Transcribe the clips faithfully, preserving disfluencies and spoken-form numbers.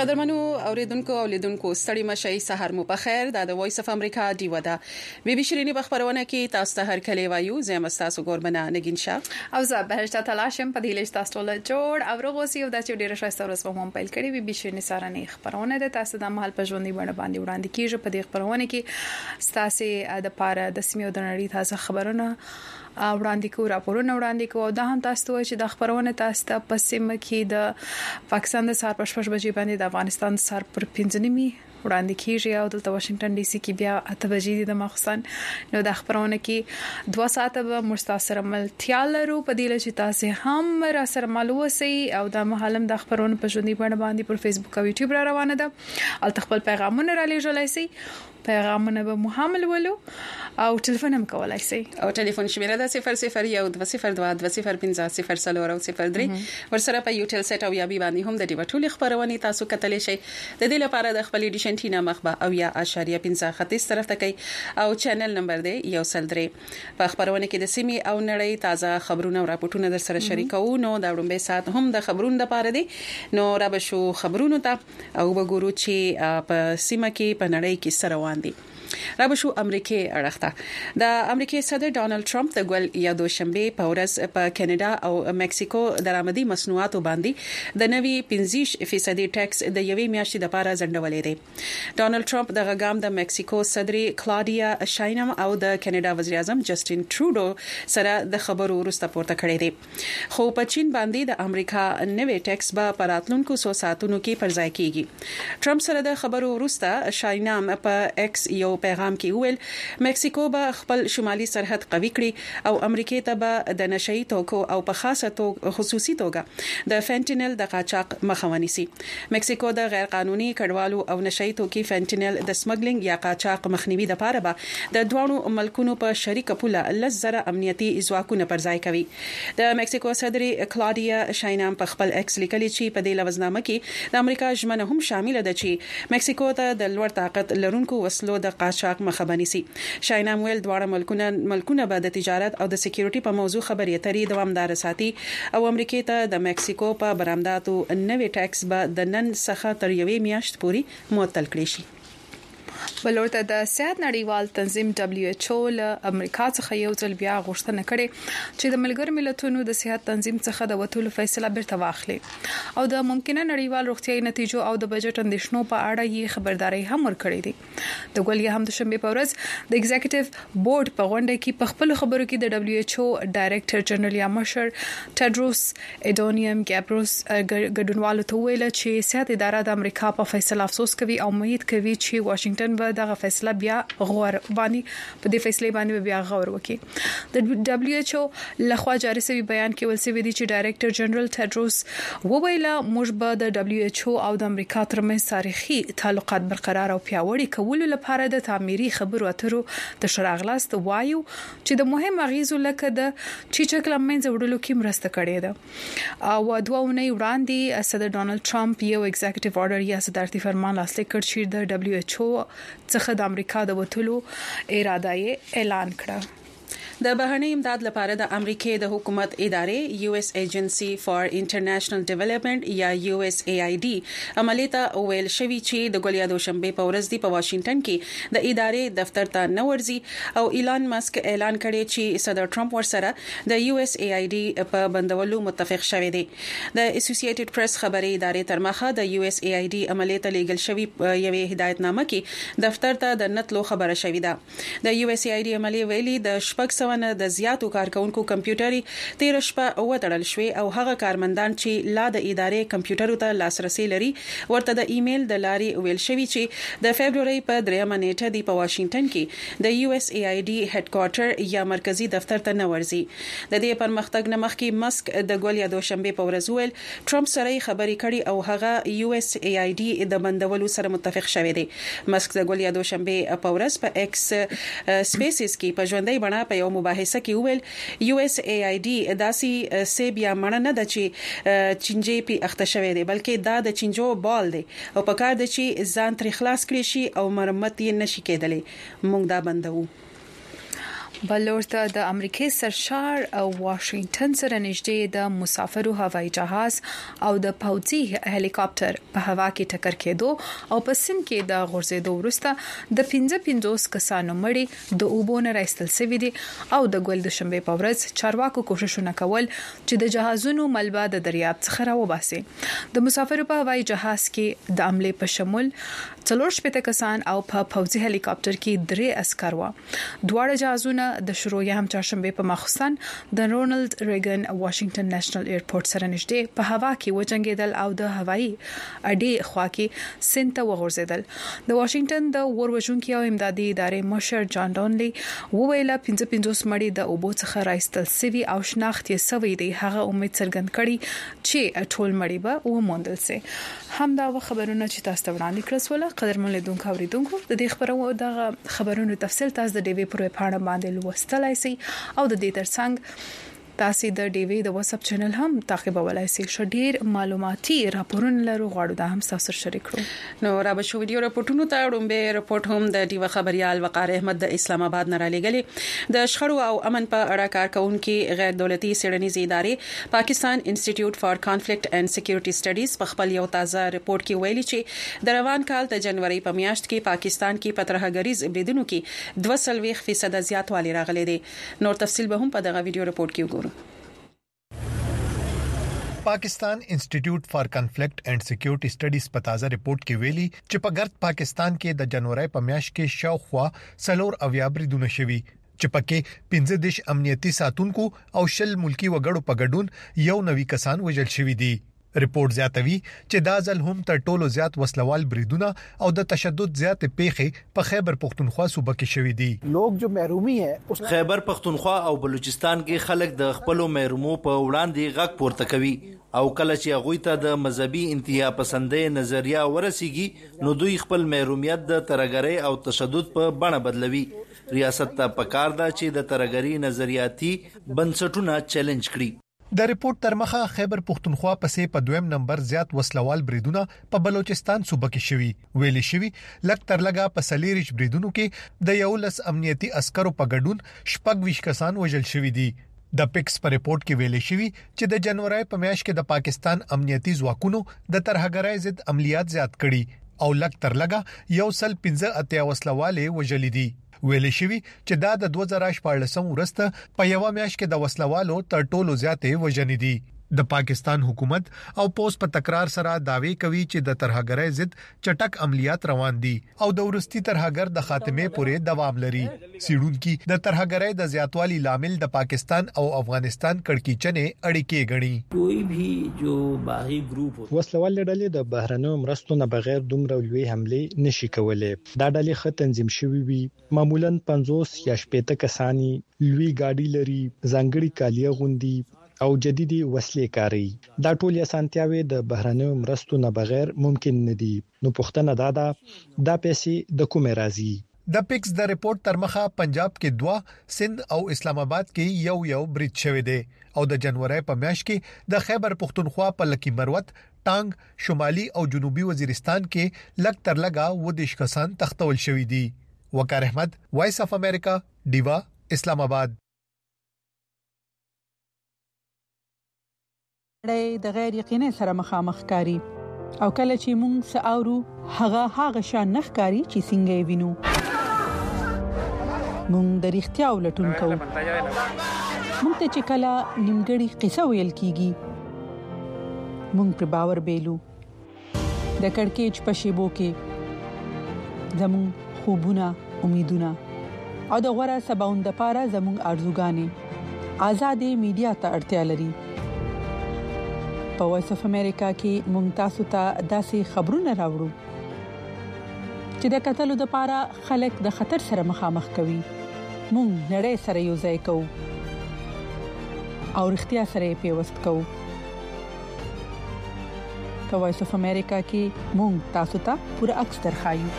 قدرمنو اوریدونکو او لیدونکو ستړي مشي سحر مو په خیر دا د وایس اف امریکا دی ودا بي بي شيريني بخبرونه کې تاسو ته هر کله وایو زم تاسو ګوربنه نگین شاه او زه بهشته تلاشم په دې لښت تاسو له جوړ او روغوسی او د چ ډیره شایسته ورځ په مو پیل کړی بي بي شيريني سره نه خبرونه ده تاسو د محل په ژوندۍ باندې باندې وړاندې کیږي په دې خبرونه کې ستاسو د پاره د سیمې د نړۍ تازه خبرونه وړاندې کو راپورونه وړاندې کو او دا هم تاسو ته چې د خبرونه تاسو ته په سیمه کې د پاکستان د سار پښپش بجې باندې د افغانستان سار پر پنځنیمي وړاندې کیږي او د واشنگټن ډي سي کې بیا اته بجې د مخصن نو د خبرونه کې دوه ساعته به مستاسر ملتیا لرو په دې لچ تاسو هم را سره معلومه او د محلم د خبرونه په ژوندۍ باندې پر فیسبوک او یوټیوب را روانه ده ال خپل پیغامونه را لېږلای شي پیغامونه به محمل ولو او ټلیفون هم کولای شي او ټلیفون شمیره ده صفر صفر یو دوه صفر دوه دوه صفر پنځه صفر څلور او صفر درې ورسره په یوټیل سیټ او یا بي باندې هم د دې ټولې خبرونه تاسو کتلی شئ د دې لپاره د خپل ایډیشن ټینا مخبه او یا اشاریه پنځه ختیځ طرف ته کوي او چینل نمبر دی یو سل درې په خبرونه کې د سیمې او نړۍ تازه خبرونه او راپورټونه در سره شریکو نو دا وړاندې سات هم د خبرونو لپاره دی نو را به شو خبرونو ته او وګورو چې په سیمه کې په نړۍ کې سره دي رابشو امریکای اړخته د امریکای صدر ډانلډ ټرمپ د ګل یا دوشنبه په ورځ په کاناډا او مکسیکو درآمدي مصنوعاتو باندې د نوي پنځه فیصد ټیکس د یوې میاشتې لپاره ځنډولې دي ډانلډ ټرمپ د غام د مکسیکو صدر کلاډیا شاینم او د کاناډا وزیر اعظم جسټین ټروډو سره د خبرو وروسته پورته کړې دي خو په چین باندې د امریکا نوي ټیکس به پراتلونکو سو ساعتونو کې پر ځای کیږي ټرمپ سره د خبرو وروسته شاینم په ایکس یو پیغام کې ویل مکسیکو به خپل شمالي سرحد قوي کړي او امریکای ته به د نشئی توکو او په خاصه توګه خصوصي توګه د فنټنل د قاچاق مخه ونیسي مکسیکو د غیر قانوني کډوالو او نشئی توکي فنټنل د سمګلینګ یا قاچاق مخنیوي لپاره به د دوه ملکونو په شریک پوله لزره امنیتي ځواکونه پر ځای کوي د مکسیکو صدر کلاډیا شاینام په خپل ایکس لیکلي چې په دې لوزنامه کې د امریکا ژمنه هم شامل ده چې مکسیکو ته د لوړ طاقت لرونکو وسلو د قاچاق مخه بنسي شاینام ویل دواړه ملکونه ملکونه به د تجارت او د سکیورټي په موضوع خبرې اترې دوامدار ساتي او امریکا ته د مکسیکو په برآمداتو نوې ټیکس به د نن څخه تر یوې میاشت پورې معطل کړي شي بلورته د صحت نړیوال تنظیم دبليو ایچ او له امریکا څخه یو ځل بیا غوښتنه کړې چې د ملګر ملتونو د صحت تنظیم څخه د وټولو فیصله بیرته واخلي او د ممکنه نړیوال روغتيایي نتیجو او د بجټ اندیشنو په اړه یې خبرداري هم ورکړې دي د ګولیا هم د شنبه په ورځ د ایگزیکټیو بورډ په غونډه کې په خپل خبرو کې د دبليو ایچ او ډایریکټر جنرال یا مشر ټیډروس اډونیم ګابروس ګډونوالو ته ویل چې صحت اداره د امریکا په فیصله افسوس کوي او امید کوي چې واشنگټن به دغه فیصله بیا غور باندې په دې فیصله باندې بیا غور وکړي د دبليو ایچ او لخوا جاري شوی بیان کې ولسوي دي چې ډایریکټر جنرال ټیډروس وویل موږ به د دبليو ایچ او او د امریکا ترمنځ تاریخي تعلقات برقرار او پیاوړي کولو لپاره د تعمیري خبرو اترو د شراغلاست وایو چې د مهم اغیزو لکه د چیچک لمنځ وړلو کې مرسته کړې ده او دوه ونې وړاندې صدر ډونالد ټرمپ یو ایگزیکټیو آرډر یا صدارتي فرمان لاسلیک کړ چې د دبليو ایچ او څخه د امریکا د وټولو اراده یې اعلان کړه د بهرنی امداد لپاره د امریکای د حکومت ادارې یو اس ایجنسی فار انټرنیشنل ډیولپمنٹ یا یو اس ای آی ډي عملیته ویل شوی چې د ګولیا دوشنبه په ورځ دی په واشنگټن کې د ادارې دفتر ته نورځي او ایلان ماسک اعلان کړی چې صدر ټرمپ ورسره د یو اس ای آی ډي په بندولو متفق شوی دی د اسوسییټډ پریس خبري ادارې ترمخه د یو اس ای آی ډي عملیته لیګل شوی یوې هدایتنامه کې دفتر ته د نتلو خبره شوی ده د یو اس ای آی ډي عملی ویلي د شپږ د زیاتو کارکونکو کمپیوټري تیر شپه وټړل شوی او هغه کارمندان چې لا د ادارې کمپیوټرو ته لاسرسي لري ورته د ایمیل د لارې ویل شوی چې د فبرवरी په دریمه نیټه دی په واشنگټن کې د یو اس ای آی ډي هډ کوارټر یا مرکزی دفتر ته نورځي د دې پرمختګ نه مخکې مسک د ګولیا دوشنبه په ورځ ویل ټرمپ سره خبرې کړي او هغه یو اس ای آی ډي د بندولو سره متفق شوی دی مسک د ګولیا دوشنبه په ورځ په ایکس سپیسز کې په ژوندۍ بڼه په یو مباحثه کې ویل یو اس ای آی ډي داسي سی بیا مړه نه د چې چنجي پی اخته شوی دی بلکې دا د چنجو بال دی او په کار د چې ځان تر خلاص کړي شي او مرمت یې نشي کېدلی موږ دا بندو بلورته د امریکای سرشار او واشنگټن سره نږدې د مسافرو هوایي جهاز او د پوځي هلیکاپټر په هوا کې ټکر کېدو او په سیم کې د غورځېدو وروسته د پنځه پنځوس کسانو مړي د اوبونه راستل سوي دي او د ګول د شنبه په ورځ چارواکو کوششونه کول چې د جهازونو ملبه د دریاب څخه راوباسي. د مسافرو په هوایي جهاز کې د عمله په شمول څلور شپږ کسان او په پوځي هلیکاپټر کې درې عسكر و. دواړه جهازونه د شروع یم چهارشنبه په مخصوصن د رونالد ریګن واشنگټن نېشنل ایرپورټ سره نږدې په هوا کې وجنګیدل او د هوایي اډې خوا کې سنت وغورځیدل. د واشنگټن د وروژونکو امدادي ادارې مشر جان ډونلی وویل پنځه پنځوس مړي د اوبو څخه راستل سوي او شناخت یې سوي دي. هغه امید څرګند کړي چې ټول مړي به وموندل شي. همدا خبرونه چې تاسو ته وړاندې کړل قدرمن لیدونکو اوریدونکو د دې خبرو د خبرونو تفصیل تاسو د ډیوی پر پاڼه باندې لوستلای شئ او د دې ترڅنګ تاسو د ډیوی د واتس اپ چینل هم تعقیبولای شئ. شډیر معلوماتي راپورونه لرو غواړو دا هم تاسو شریک کړو. نو را به شو ویډیو راپورټونو ته وړاندې راپورټ هم د ډیوی خبريال وقار احمد د اسلام آباد نه را لګلې. د شخړو او امن په اړه کارکونکو غیر دولتي سیړنیزې ادارې پاکستان انسټیټیوټ فار کانفلیکټ اینڈ سکیورټي سټډیز په خپل یو تازه راپورټ کې ویلي چې د روان کال د جنوري په میاشت کې پاکستان کې پترهګریز بریدونو کې دوه سلويخ فیصد زیاتوالی راغلی دی. نور تفصیل به هم په دغه ویډیو راپورټ کې وګورئ. پاکستان انسټیټیوټ فار کانفلیکټ اینڈ سکیورټي سټډیز په تازه ریپورت کې ویلي چې په ګرد پاکستان کې د جنوري په میاشت کې شاوخوا سلور اویا بریدونه شوي چې پکې پنځه دیش امنیتي ساتونکو او شل ملکی وګړو په ګډون یو نوي کسان وژل شوي دي. रिपोर्ट زیاتوي چې دا ځل هم تر ټولو زیات وسلوال بریدونه او د تشدد زیات پیښې په خیبر پختونخوا صوبه کې شوي دي. لوگ جو محرومی ہے خیبر پختونخوا او بلوچستان کې خلک د خپل محرومو په وړاندې غږ پورته کوي او کله چې هغه ته د مذهبي انتها پسندې نظریه ورسیږي نو دوی خپل محرومیت د ترګری او تشدد په بڼه بدلوي. ریاست ته پکار ده چې د ترګری نظریاتي بنسټونه چیلنج کړي. د ریپورت تر مخه خیبر پختونخوا پسې په دویم نمبر زیات وسلوال بریدونه په بلوچستان صوبه کې شوي. ویلي شوي لک تر لګه په سلیریش بریدونو کې د یو لس امنیتي عسکرو په ګډون شپږ ویش کسان وژل شوي دي. د پکس په ریپورت کې ویلي شوي چې د جنوري په میاشت کې د پاکستان امنیتي ځواکونو د ترهګرۍ ضد عملیات زیات کړي او لک تر لګه یو سل پنځه اتیا وسلواله وژل دي. ویل شوی چې دا د دوه زره شپږ ورسته په یو میاشت کې د وسلوالو تر ټولو زیاتې وژنې دي. د پاکستان حکومت او پوس په تکرار سره داوی کوي چې د ترهګرۍ ضد چټک عملیات روان دي او د ورستي ترهګر د خاتمه پورې دوام لري. سیډونکو د ترهګرۍ د زیاتوالي لامل د پاکستان او افغانستان کړکېچنې اړیکې غني. کوئی بھی جو باغی ګروپ وسلوال ډلې د بهرنیو مرستو نه بغیر دومره لوی حمله نشي کولای. دا ډلې خط تنظیم شوی وي معمولاً پنځوس یا شپږ کسانی لوی گاډي لري ځانګړي کالیه غوندي او جديدي وسلې کاری. دا ټول اسانتیاوي د بهرنیو مرستو نه بغیر ممکن نه دي. نو پښتنه دا دا د پیسې د کومه راځي. د پکس د ریپورت تر مخه پنجاب کې دوا سند او اسلام آباد کې یو یو برید شوی دی او د جنوري په میاشت کې د خیبر پختونخوا په لکی مروت ټانګ شمالي او جنوبي وزیرستان کې لک تر لګه و دیش کسان تختول شوی دي. وقار احمد وایس اف امریکا دیوا اسلام آباد. د غیر یقیني سره مخامخ کاری او کله چې مونږ ساورو هغه هغه شان نخکاری چې څنګه وینو مونږ د اړتیا ولټون کوو. مونږ ته چې کله نیمګړی قصه ویل کیږي مونږ پر باور بیلو. د کڑکېچ په شیبو کې زمون خوبونه امیدونه او د غوړه سباوند لپاره زمون ارزوګانې آزادې میډیا ته اړتیا لري. په وایس اف امریکا کې ممتاز ته داسې خبرونه راوړو چې د قتلو د پاره خلک د خطر سره مخامخ کوي. مونږ نړۍ سره یو ځای کوو او اړتیا سره پیوست کوو. په وایس اف امریکا کې مونږ تاسو ته پوره عکس درخایو.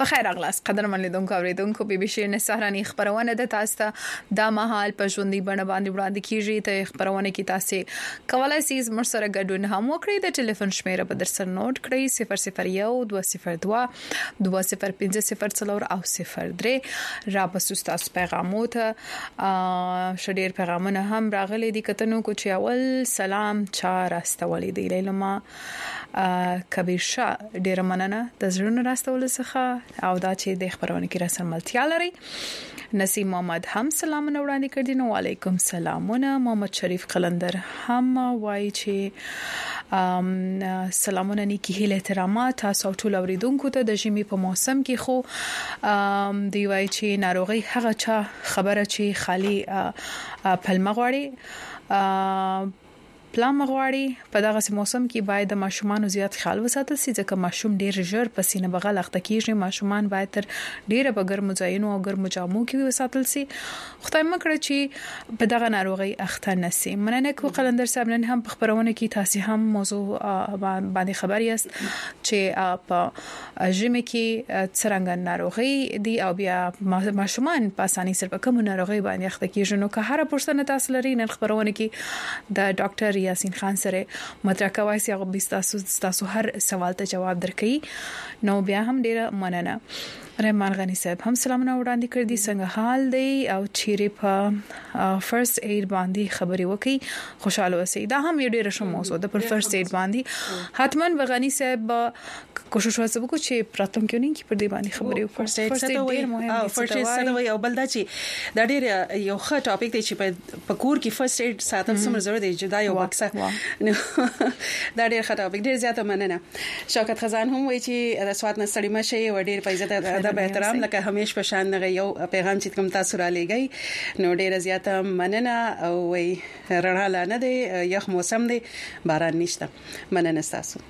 خیر اغلاس قدرمن لیدونکو اوریدونکو بي بي سي نصرانی خبرونه د تاسو د مهال په ژوندۍ بڼه باندې وړاندې کیږي ته خبرونه کی تاسو کولای شئ مرسره ګډون هم وکړئ د ټلیفون شمیره په درسره نوٹ کړئ صفر صفر یو دوه صفر دوه دوه صفر پنځه صفر څلور او صفر درې را پسو تاسو پیغامو ته شډیر پیغامونه هم راغلي دي کتنو کو چې اول سلام چا راستولې دی لیلما کبیر شاه ډیر مننه د زړونو راستول څخه او دا چې د خبرونه کې رسن ملتیا لري نسیم محمد هم سلامونه وړاندې کړی نو وعلیکم سلامونه محمد شریف قلندر هم وایي چې سلامونه نیکی هیله احترامات تاسو ټول اوریدونکو ته د ژمي په موسم کې خو دی وایي چې ناروغي هغه چا خبره چې خالی پلمه غواړي پلان مغواړي په دغه موسم کې باید د ماشومان زیات خیال وساتل شي ځکه ماشوم ډیر ژر پسینه بغل اخته کیږي ماشومان باید تر ډیره په ګرمو ځایونو او ګرمو جامو کې وساتل شي خدای مکړه چې په دغه ناروغي اخته نشي مننه کو قلندر صاحب نن هم په خبرونه کې تاسو هم موضوع باندې خبر یاست چې په ژمي کې څنګه ناروغي دی او بیا ماشومان په اسانۍ سره په کوم ناروغي باندې اخته کیږي نو که هر پرسنه تاسو لري نن خبرونه کې د ډاکټر یاسین خان سره مدرکه وایي هغه بیستاسو تاسو هر سوال ته جواب درکړي نو بیا هم ډیره مننه رحمان غنی صاحب هم سلامونه وړاندې کړ دي څنګه حال دی او چیرې په فرست ایډ باندې خبري وکي خوشاله اوسئ دا هم یو ډیره ښه موضوع ده پر فرست ایډ باندې حتمان غنی صاحب کوشش وکړو چې پراتم کې نه کې پر دې باندې خبري وکړو فرست ایډ څه ډیر مهم دی فرست ایډ څه دی او بل دا چې دا ډیر یو ښه ټاپک دی چې په کور کې فرست ایډ ساتل څومره ضروري دی چې دا یو بکسه دا ډیر ښه ټاپک ډیر زیاته مننه شوکت خزان هم وایي چې د سواد نستړی مشه و ډیر په عزت به احترام لکه همیش په شان نه یو پیغام چې کوم تاسو را لګی نو ډیره زیاته مننه او وي رڼا لا نه دی یخ موسم دی باران نشته مننه تاسو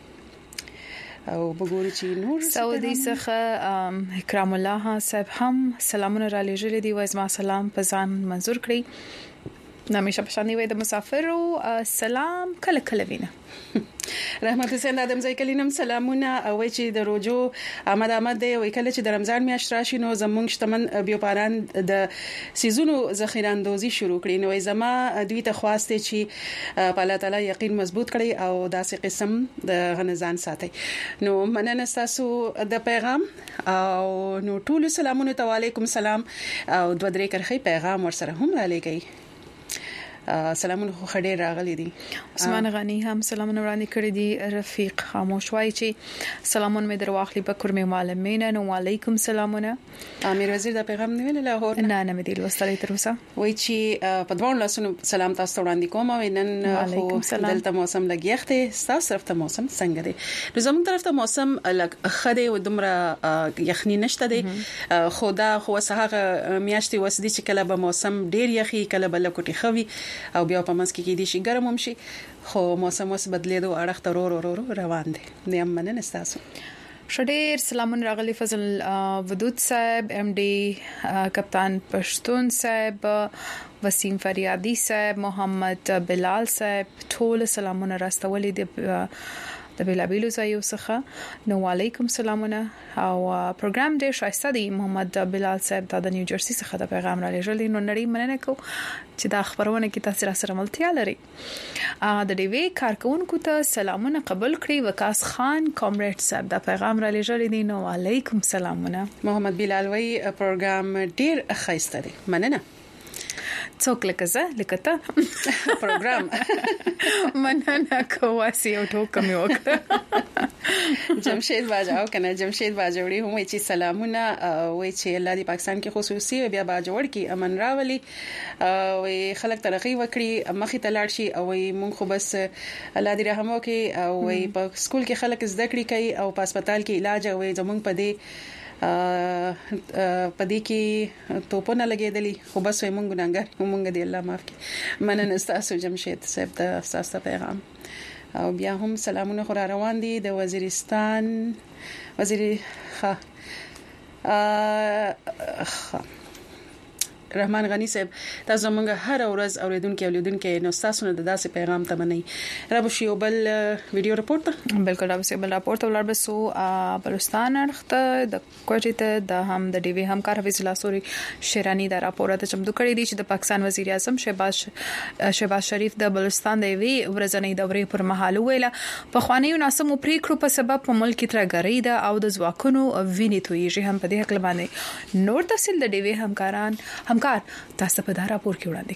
او بګوري چې نور سعودي څخه اکرام الله صاحب هم سلامونه را لېږلي دي وایي ما سلام په ځان منزور کړی نامیشه په شان دی د مسافر سلام کله کله وینه رحمت حسین ادم زای کلینم سلامونه او چې د روجو احمد احمد دی وی کله چې د رمضان میاشت راشي نو زمونږ شتمن بیوپاران د سيزونو ذخیره اندوزي شروع کړي نو زما دوی ته خواسته چې په الله تعالی یقین مضبوط کړي او داسې قسم د غنزان ساتي نو مننه تاسو د پیغام او نو ټول سلامونه تعالیکم سلام او دوه درې کرخي پیغام ورسره هم را لګي سلامونه خو خډیر راغلي دي عثمان غنی هم سلامونه وړاندې کړی دي رفیق خاموش وایي چې سلامونه مې درواخلي په کورمه معلمین نو علیکم سلامونه امیر وزیر دا پیغام نیول لاهور نه نه مې دی لوستلې تر اوسه وایي چې په دوه لاسونو سلام تاسو وړاندې کوم او نن خو دلته موسم لګیخته تاسو طرف ته موسم څنګه دی نو زموږ طرف ته موسم لګ خده او دمره یخنی نشته دی خدا خو سهغه میاشتې وسدي چې کله به موسم ډیر یخي کله بل کوټي خوي او بیا په منځ کې کې دي شي ګرم هم شي خو موسم اوس بدلیدو اړه تر ورو ورو روان دي نیم مننه تاسو شډیر سلامون راغلی فضل ودود صاحب ام ډي کپتان پښتون صاحب وسیم فریادی صاحب محمد بلال صاحب ټول سلامونه راستولې دي د بیلابیلو ځایو څخه نو علیکم سلامونه او پروګرام ډیر شایسته دی محمد بلال صاحب د نیو جرسي څخه د پیغام را لېږلی نو نړۍ مننه کو چې دا خبرونه کې تاسو را سره ملتیا لري د ډیوی کارکونکو ته سلامونه قبول کړی وکاس خان کامریډ صاحب د پیغام را لېږلی دی نو علیکم سلامونه محمد بلال وی پروګرام ډیر خایسته دی مننه څوک لکه زه لکه ته پروګرام مننه کواسي او ټوکم یو جمشید باجاو کنه جمشید باجوړي هم چې سلامونه وای چې الله دی پاکستان کې خصوصي بیا باجوړ کې امن راولي وای خلک ترقی وکړي مخې ته لاړ شي او مونږ خو بس الله دی رحم وکړي او وای په سکول کې خلک زده کړې کوي او په هسپتال کې علاج او زمونږ په دې پدې کې توپونه لګېدلې خو بس وي مونږ ګناګار مونږ دې الله معاف کړي مننه تاسو جمشید صاحب تاسو ته پیغام او بیا هم سلامونه خو روان دي د وزیرستان وزیر ښه رحمان غنی صاحب تاسو موږ هر ورځ اوریدونکو اولیدونکو نو تاسو نه داسې پیغام تمنئ رب شي او بل ویډیو رپورت بالکل رب شي بل رپورت ولر بسو بلوچستان اړخته د کوټې ته د هم د ډي وی همکار حفیظ الله سوري شیرانی دا راپور ته چمتو کړی دی چې د پاکستان وزیر اعظم شهباز شهباز شریف د بلوچستان د وی ورځنۍ دورې پر مهال ویله په خواني ناسمو پریکړو په سبب په ملک کې ترګری ده او د ځواکونو ویني تویږي هم په دې حق باندې نور تفصیل د ډي وی همکاران همکار تاسو په دا راپور کې وړاندې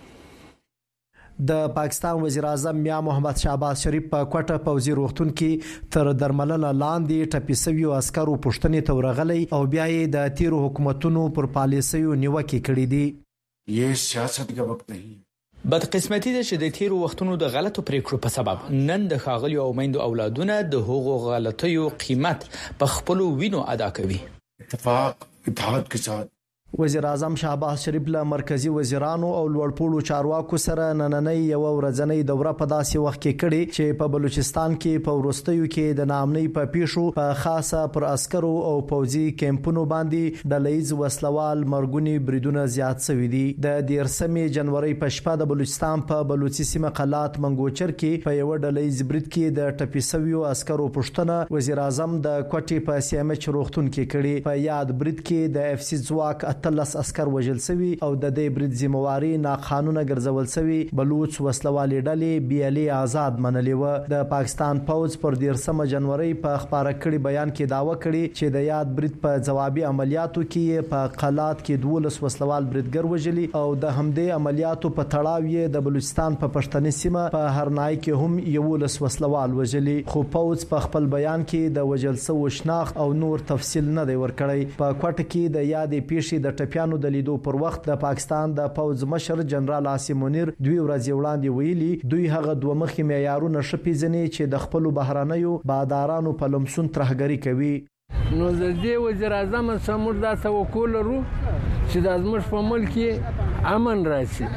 کوي د پاکستان وزیر اعظم میا محمد شهباز شریف په کوټه پوزي روغتون کې تر درملنه لاندې ټپي سوي عسکرو پښتنې تورغلي او بیا یې د تیرو حکومتونو پر پالیسیو نیوکه کړې دي یہ سیاست کا وخت نہیں بدقسمتي ده چې د تیرو وختونو د غلطو پریکړو په سبب نن د خاغلیو او میندو اولادونه د هغو غلطیو قیمت په خپل وینو ادا کوي. اتفاق اتحاد کے ساتھ وزیر اعظم شهباز شریف له مرکزی وزیرانو او لوړپوړو چارواکو سره نننۍ یو ورځنۍ دوره په داسې وخت کې کړې چې په بلوچستان کې په ورستیو کې د نامنۍ په پیښو په خاصه پر عسکرو او پوځي کیمپونو باندې ډلهیز وسلوال مرګونی بریدونه زیات شوي دي. د دیرشمې جنوري په شپه د بلوچستان په بلوچي سیمه قلات منګوچر کې په یو ډلهیز برید کې د ټپي شویو عسکرو پښتنه وزیر اعظم د کوټې په سیمه چروختون کې کړي. په یاد برید کې د اف سی ځواک تلس عسكر وژل شوی او د دې برید ذمہواری ناقانونه ګرځول شوی بلوچ وسلوالې ډلې بیالي آزاد منلې و. د پاکستان پوز پر دیرشمه جنوري په خبره کړي بیان کې داوا کړي چې د یاد برید په جوابي عملیاتو کې په قلات کې دولس وسلوال بریدګر وژلي او د همدې عملیاتو په تړاو یې د بلوچستان په پښتني سیمه په هرنای کې هم یو لس وسلوال وژلي. خو پوز په خپل بیان کې د وژل شو شناخت او نور تفصیل نه دی ورکړی. په کوټه کې د یادې پیښې د ټپیانو د لیدو پر وخت د پاکستان د پوز مشر جنرال عاصم منیر دوی ورځې وړاندې ویلي دوی هغه دوه مخي معیارونه شپېځنې چې د خپل بهرانيو بادارانو په لمسون ترهګری کوي. نو د دې وزیر اعظم سمور دا توکل ورو چې د ازمش په ملک کې امن راشي.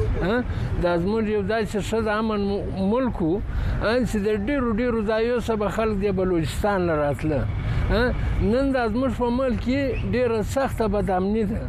د ازمش یو داسې شد امن ملکو چې د ډیرو ډیرو ځایو سبا خلک د بلوچستان لراتله. نن د ازمش په ملک کې ډیره سخته بدامني ده.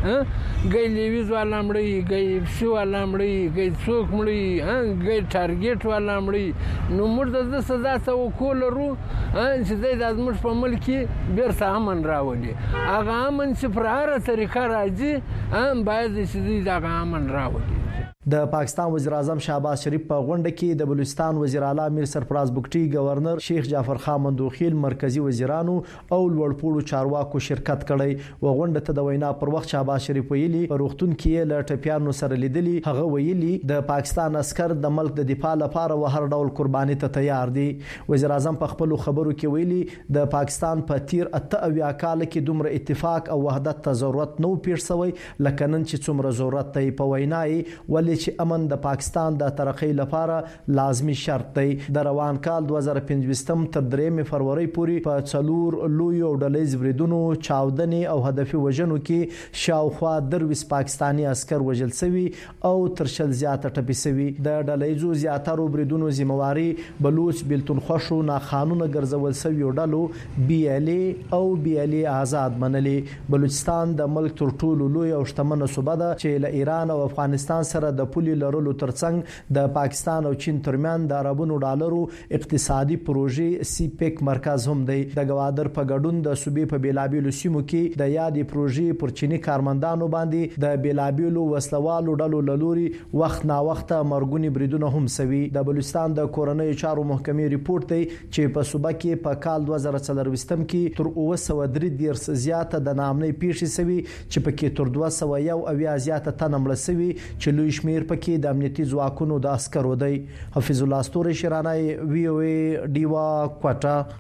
ګي لیویز والا مړی ګي شو والا مړی ګي څوک مړی ګي ټارګټ والا مړی نو موږ د صدا ته وکول ورو چې د ازمش په ملک کې بیرته امن راولي. هغه امن چې پر هر طریقه راځي هم باید چې د امن راولي. د پاکستان وزیر اعظم شهباز شریف په غونډه کې د بلوچستان وزیر اعلی میر سرفراز بګټي گورنر شیخ جعفر خان مندوخیل مرکزی وزیرانو او لوړپوړو چارواکو شرکت کړي. و غونډه ته د وینا پر وخت شهباز شریف ویلي په روغتون کې له ټپیانو سره لیدلي. هغه ویلي د پاکستان عسكر د ملک د دفاع لپاره و هر ډول قرباني ته تیار دي. وزیر اعظم په خپل خبرو کې ویلي د پاکستان په تیر اته اویا کال کې دومره اتفاق او وحدت ته ضرورت نو پیښ شوی لکه نن چې څومره ضرورت دی. په وینای ولې چې امن د پاکستان د ترقۍ لپاره لازمی شرط دی. د روان کال دوه زره پنځوستم تر درېمې فروری پورې په څلور لوی او ډلهیز بریدونو چاودنې او هدفي وژنو کې شاوخوا درویس پاکستانی عسكر وژل شوي او تر شل زیاته ټپي شوي. د ډلهیزو زیاترو بریدونو ذمہواری بلوچ بلتون خوشو ناقانونه ګرځول شوی ډلو بي ال اي او بي ال اي آزاد منلي. بلوچستان د ملک تر ټولو لوی او شتمنه صوبه ده چې له ایران او افغانستان سره د پولي لرلو ترڅنګ د پاکستان او چین ترمن د عربونو ډالرو اقتصادي پروژې سی پیک مرکز هم دی. د گوادر په ګډون د صوبې په بیلابیلو سیمو کې د یادې پروژې پر چینی کارمندانو باندې د بیلابیلو وسلوالو ډلو لوري وخت نا وخت مرګونی بریدونه هم سوي. د بلوچستان د کورنۍ چارو محکمې ریپورت دی چې په صوبه کې په کال دوه زره څلرويشتم کې تر اوه سوه درې دیرش زیاته د نامنۍ پیښې سوي چې پکې تر دوه سوه یو اویا زیاته تنه مړه سوي چې لوی شمیر پکې د امنیتي ځواکونو د عسکرو دی. حفیظ الله ستوري شیرانی وی او ای ډیوا کوټه.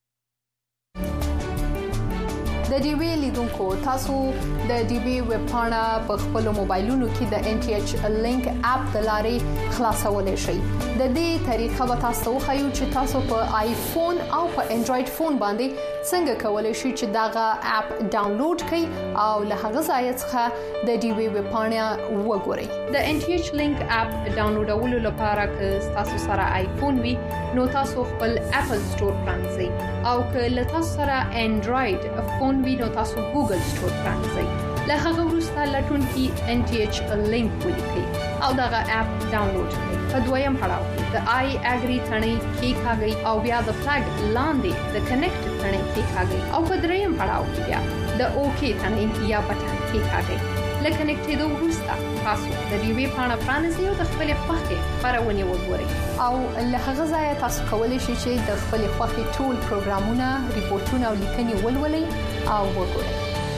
د ډي وی لیدونکو تاسو د ډي وی ویب پاڼه په خپل موبایلونو کې د ان ټي ایچ لینک اپ د لارې خلاصولای شئ. د دې طریقه به تاسو خو چې تاسو په آیفون او په انډراید فون باندې څنګه کولای شئ چې داغه اپ ډاونلوډ کړئ او له هغه ځای څخه د ډي وی ویب پاڼه وګورئ. د ان ټي ایچ لینک اپ ډاونلوډولو لپاره که تاسو سره آیفون وي نو تاسو خپل اپل سٹور پرانځئ او که له تاسو سره انډراید فون وي نو تاسو ګوګل سٹور پرانځئ. له هغه وروسته لټونکي ان ټي ایچ لینک ولیکي او دغه اپ ډاونلوډ کړئ. په دویم پړاو کې د آی اګری ثنې کې کاږي او بیا د فلګ لاندې د کنیکټ ثنې کې کاږي او په دریم پړاو کې بیا د اوکی ثنې یا بټن کې کاږي. لکه کنیکټېدو وروسته تاسو د ریوی پاڼه پرانیزئ او د خپل خوښې خبرونه وګورئ او له هغه ځایه تاسو کولی شئ چې د خپل خوښې ټول پروګرامونه، ریپورتونه او لیکنې ولولئ او وګورئ.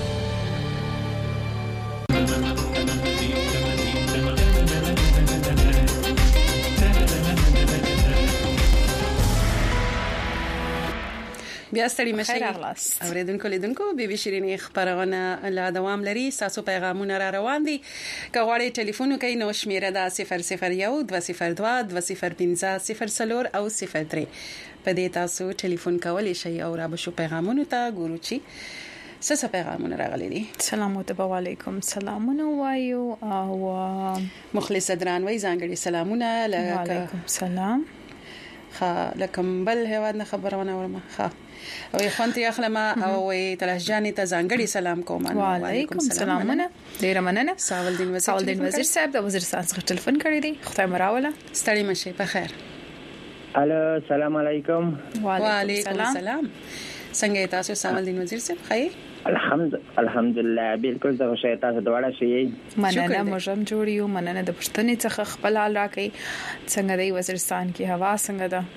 بیا ستړي مشه اوریدونکو لیدونکو بي بي شيرينې خبرونه لا دوام لري. تاسو پیغامونه را روان دي. کغواړئ ټلیفون کوي نو شمیره ده صفر صفر یو دوه صفر دوه دوه صفر پنځه صفر صفر او صفر درې. په دې تاسو ټلیفون کولای شئ او را بشو پیغامونه ته ګورو چې څه څه پیغامونه راغلي دي. سلام علیکم. سلامونه وایو او مخلص دران وای ځانګړي سلامونه. وعلیکم سلام. خا لکم بل هوا نه خبرونه ورما خا او خوانتي اخلمه او تلهجاني ته ځانګړي سلام کوم. وعلیکم سلامونه. ډیر مننه. ساول دین وزیر ساول دین وزیر صاحب د وزیرستان څخه ټلیفون کړی دی. خدای مراوله. ستړي مشه په خیر. الو السلام علیکم. وعلیکم السلام. څنګه تاسو ساول دین وزیر صاحب خیر؟ الحمد الحمدلله بالکل زه خوشاله تاسو دواړه شئ. مننه موږ جوړیو. مننه د پښتنې څخه خپل حال راکې. څنګه دی وزیرستان کې هوا څنګه ده؟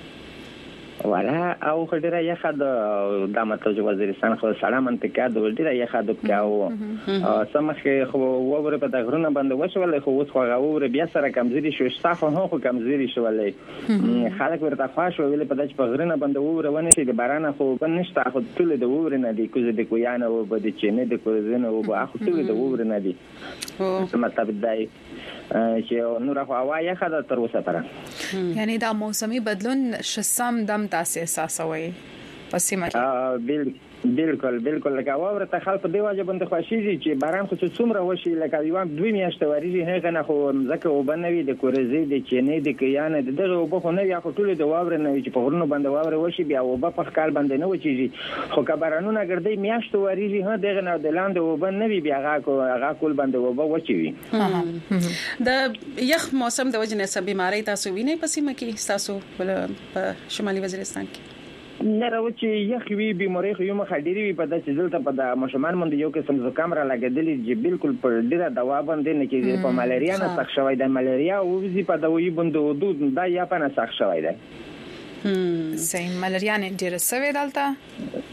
ولا او خډره یې خد د مطلب چې وزیرستان خو سړه منطقه د ولډه یې خد کاو سمخه خو وګوره په دغرونه باندې وشول خو اوس خو غوور بیا سره کمزوري شو صافه هو خو کمزوري شو ولې خلک ورته خواش ویل په دغه غرونه باندې وګوره ونه شي د باران خو بنشته خو ټول د وګوره نه دی کوزه د کویانه او بده چینه د کوزنه او خو ټول د وګوره نه دی. مطلب دای چې نور خو هوا یې خد تر اوسه پره یعنی دا موسمي بدلون شسم دم تاسو احساسوي پسې ما بالکل بالکل لکه واوره ته خلک دی واجب باندې خوشيږي چې باران خو څومره وشي لکه یو دوه میاشتې وريږي هغه نه خو ځکه وبنوي د کورزي د چینې د کیانه دغه وب خو نه یا خو ټول د واوره نه چې په غرونو باندې واوره وشي بیا وب په خال باندې نه وچیږي خو کبرانونه ګرځي میاشتې وريږي ها دغه نه د لاندې وبنوي بیا هغه هغه کول باندې وب وچوي. د یخ موسم د وجنه سبي ماري تاسو ویني پسې مکی تاسو په شمالي وزیرستان کې نه راوچی یخ وی بیماری خو یو مخډيري وي په داسې ځل ته په د مشمان باندې یو قسم زکام را لګیدلی چې بالکل پر ډیره دوا باندې نه کېږي په ملاریا نه سخت شوی د ملاریا او وزي په دوی باندې ودود دا یا په نه سخت شوی دی. هم سیم ملاریا نه ډیره سوي دالته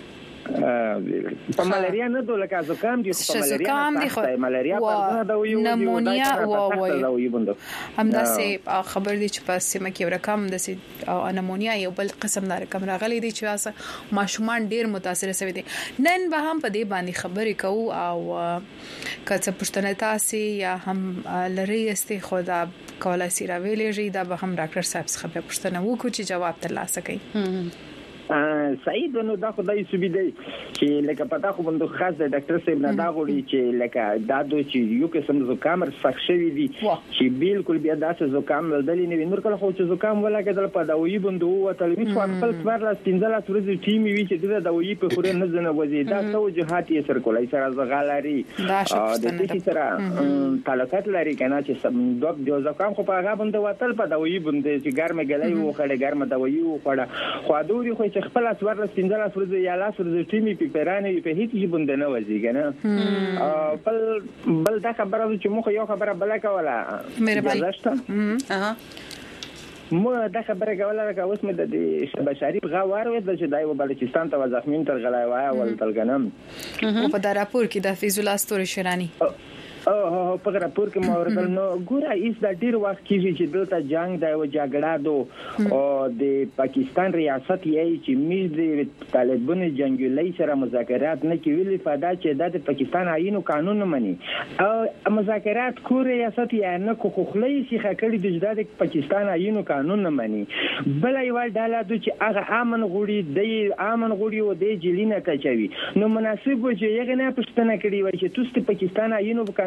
په ملاریا نه دولکه زکام دي خو ملاریا نه سخت ملاریا په دا وی نمونیا او وی همدا سي خبر دي چې په سیمه کې ورکم د سي او نمونیا یو بل قسم دار کم راغلي دي چې واسه ماشومان ډیر متاثر شوي دي. نن به هم په دې باندې خبرې کوو او کله پښتنه تاسو یا هم لري است خدا کولای سي راویلې دا به هم ډاکټر صاحب څخه پښتنه وکړي چې جواب ترلاسه کړي. سعید نو دا خدای سبي دی چې لکه پتا خو بندو خاص د ډاکټر صاحب نه دا غوړي چې لکه دا دوی چې یو قسم زکام سخت شوی دي چې بالکل بیا داسې زکام ولدلې نه نور کله خو چې زکام ولا کېدل په داوی بندو او تلويز خو خپل څوار لاس پنځه لاس ورځې ټیم وی چې د داوی په خوري نه زنه وځي دا توجهات یې سر کولای سره زغالاري د دې سره تعلقات لري کنه چې سم دوب د زکام خو په هغه بندو وتل په داوی بندې چې ګرمه غلې وو خړې ګرمه داوی وو خړه خو دوري خو خپل اسوار له سپینځل اسوار یا لاس ورځ ټیمي په پیرانه په هیڅ ځای باندې نه وځي کنه او بل بل دا خبره چې مخ یو خبره بل کوله مهرباني اها مو دا خبره کوله راکه اوس مې د شبشاری غوار و د چې دای و بلوچستان ته زخمین تر غلای وای ول تلګنم په دا راپور کې د فیض الله استوري شرانی او هو په راپور کې موردل نو ګوره ایس د ډیر وخت کې چې دلته جنگ دی او جګړه دو او د پاکستان ریاست یې چې میز د طالبانو جنگیالي سره مذاکرات نه کوي فدا چې د پاکستان آئین او قانون نه مني او مذاکرات کو ریاست یې نه کو خلې شي خکړي د د پاکستان آئین او قانون نه مني بل یو ډاله د چې هغه امن غوړي د امن غوړي او د جلینه کچوي نو مناسب و چې یې نه پښتنه کړی وای چې توست پاکستان آئین او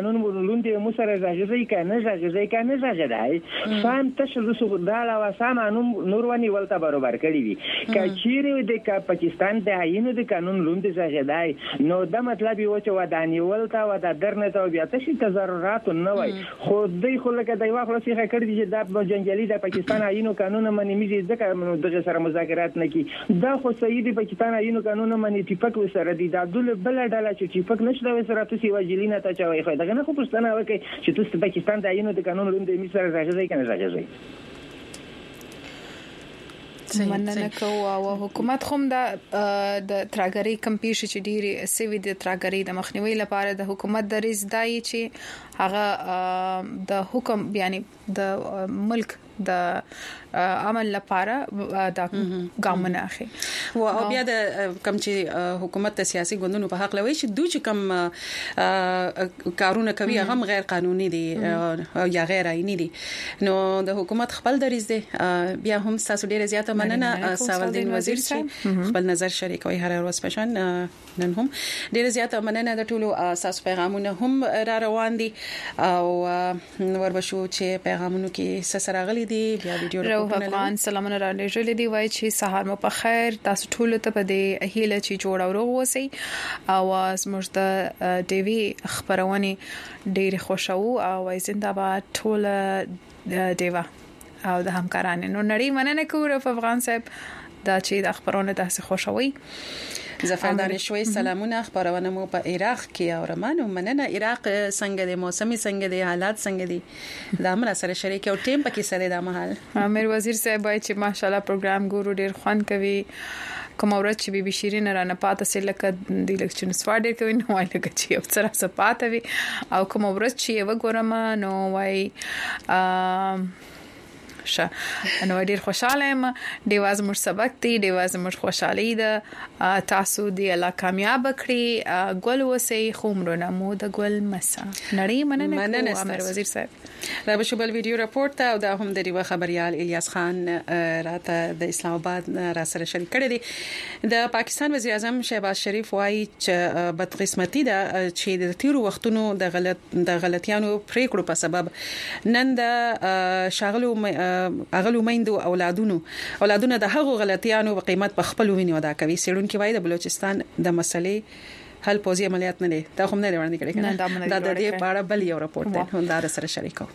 قانون ولوندې مو سره راغځي کنه راغځي کنه راغځي فهم تشل سو دالا وسامانو نورونی ولته برابر کړی وي کچيره د پاکستان د عینو د قانون لوندې راغځي نو دا مطلب یو چې ودانی ولته و د درنه ته بیا تاسو تضررات نه وای خو دوی خو لکه د یو خلاصي کړی چې د جنگالي د پاکستان عینو قانون منې میږي ځکه دغه سره مذاکرات نه کی دا خو سید پاکستان عینو قانون منې ټیپک وسره دي د عبدل بل ډاله چې ټیپک نشته وسره تاسو واجلینا ته چوي خو دغه نه خو پښتنه وکي چې تاسو پاکستان د عینو د قانون لوندې می سره راځي کنه راځي مننه کوو او حکومت خو د د تراګری کمپیش چې ډیری سوي د تراګری د مخنیوي لپاره د حکومت د ریز دای چې هغه د حکم یعنی د ملک د عمل لپاره د ګامونه اخی او بیا د کم چې حکومت د سیاسي ګوندونو په حق لوي چې دوی چې کم کارونه کوي هغه غیر قانوني دي یا غیر آئینی دي نو د حکومت خپل دریز دي بیا هم تاسو ډیره زیاته مننه ساولدین وزیر چې خپل نظر شریکوي هر ورځ پښان نن هم ډیره زیاته مننه د ټولو اساس پیغامونه هم را روان دي او وربشو چې پیغامونو کې سره غلي دي بیا ویډیو افغان سلامونه را لېږلې دی وای چې سهار مو په خیر تاسو ټول ته په دې هیله چې جوړ او روغ اوسئ او زموږ د ټي وي خبرونه ډېر خوشاو او زنده‌باد ټول دیوا او د همکارانو نو نړۍ مننه کوم په افغان صاحب دا چې د خبرونه تاسو خوشاوي ظفر دانشوي سلامونه خبرونه مو په عراق کې اورمان او مننه عراق څنګه د موسمي څنګه د حالات څنګه دي دا مر سره شریک او ټیم پکې سره د محل امیر وزیر صاحب چې ماشاءالله پروګرام ګورو ډیر خوان کوي کوم ورځ چې بي بي شيرين رانه پاته سره لکه د الیکشن سواد کوي نو وای لکه چې یو سره سپاته وي او کوم ورځ چې وګورم نو وای شه نو ډیر خوشاله یم دی واز مر سبق دی دی واز مر خوشالي ده تاسو دی الله کامیاب کړی ګل وسی خومرونه مو د ګل مسا نړۍ مننه امیر وزیر صاحب را به شبل ویډیو راپورټ او دا هم د ریو خبريال الیاس خان راته د اسلام آباد را سره شریک کړی دی د پاکستان وزیر اعظم شهباز شریف وايي چې بدقسمتي ده چې د تیرو وختونو د غلط د غلطیانو پریکړو په سبب نن د شاغلو اغلو میندو اولادونو اولادونه د هغو غلطیانو په قیمت په خپل ویني ادا کوي سړون کې وای د بلوچستان د مسلې حل پوزي عملیات نه دي دا هم نه دی وړاندې کړی دا د دې په اړه بل یو راپورټ دی هم دا سره شریکو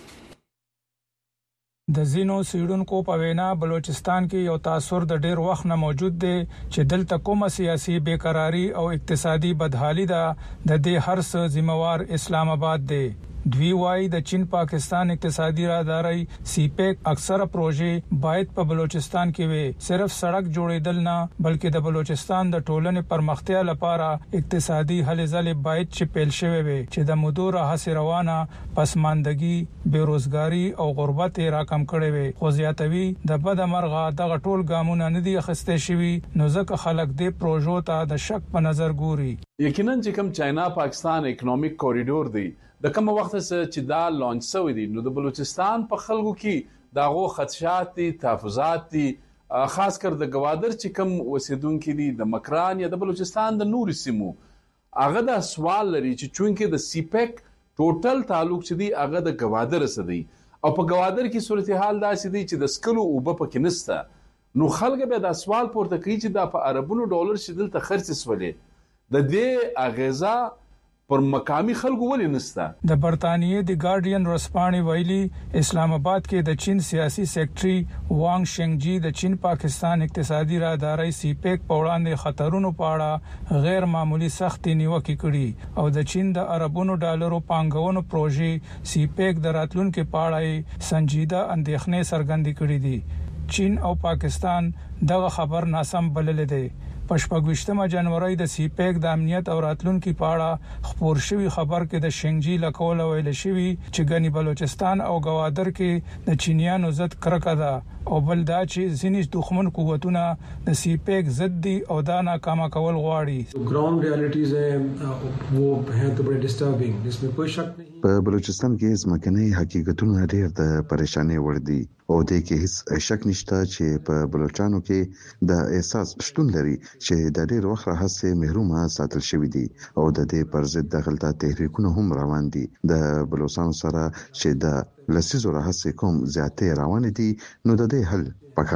د زینو سیډونکو په وینا بلوچستان کې یو تاثر د ډیر وخت نه موجود دی چې دلته کومه سیاسي بیقراری او اقتصادي بدحالي ده د دې هر څه ذمہوار اسلام آباد دی دوی وايي د چین پاکستان اقتصادي راهداري سی پیک اکثره پروژې باید په بلوچستان کې وي صرف سړک جوړېدل نه بلکې د بلوچستان د ټولنې پرمختیا لپاره اقتصادي هلې ځلې باید چې پیل شوي وي چې د مودو راهسي روانه پسماندګي بیروزګاری او غربت راکم کړي وي خو زیاتوي د بد مرغه دغه ټول ګامونه نه دي اخیستل شوي نو ځکه خلک دې پروژو ته د شک په نظر ګوري یقینا چې کوم چاینا پاکستان اکونومیک کوریډور دی د کوم وخت چې دا لانچ شوی دی نو د بلوچستان په خلکو کې داغو خدشات دي تحفظات دي خاص کر د گوادر چې کوم وسیدونکو دي د مکران یا د بلوچستان د نور سیمو هغه دا سوال لري چې چونکه د سی پیک ټوټل تعلق چې دی هغه د گوادر سره دی او په گوادر کې صورتحال دا سي دي چې د سکلو او په کې نسته نو خلک به دا سوال پورته کوي چې دا په عربونو ډالر شیدل ته خرڅ سولې د دې اغیزه پر مقامی خلکو ولې نسته د برتانیې د ګارډین رسپانې ویلي اسلام آباد کې د چین سیاسي سیکریټري وانګ شینګجی د چین پاکستان اقتصادي راهداري سی پیک په وړاندې خطرونو په اړه غیر معمولی سختي نیوکه کړې او د چین د اربونو ډالرو پانګونو پروژې سی پیک د راتلونکو په اړه سنجیده اندېښنې څرګندې کړې دي چین او پاکستان دغه خبر ناسم بلل دي پښپګوشتمه جنوري د سی پیک د امنیت او راتلونکو په اړه خبر شوی خبر کې د شینګجی لکول ویل شوی چې غنی بلوچستان او گوادر کې د چینیانو ضد کرکه ده او بل دا چې ځینې دښمن قوتونه د سی پیک ضد دي او دا ناکامه کول غواړي ګراوند ریالټیز وو ہے تو بڑے ډیسټربینګ جس میں کوئی شک نہیں په بلوچستان کې ځمکني حقیقتونه ډېر د پریشانی وړ دي او د کې هیڅ شک نشته چې په بلوچستانو کې د احساس شتون لري چې د ډېر وخت راهیسې محرومه ساتل شوې دي او د دې پر ضد د غلطه تحریکونه هم روان دي. د بلوچستان سره چې د لسیزو راهیسې کوم زیاتې روان دي نو د دې حل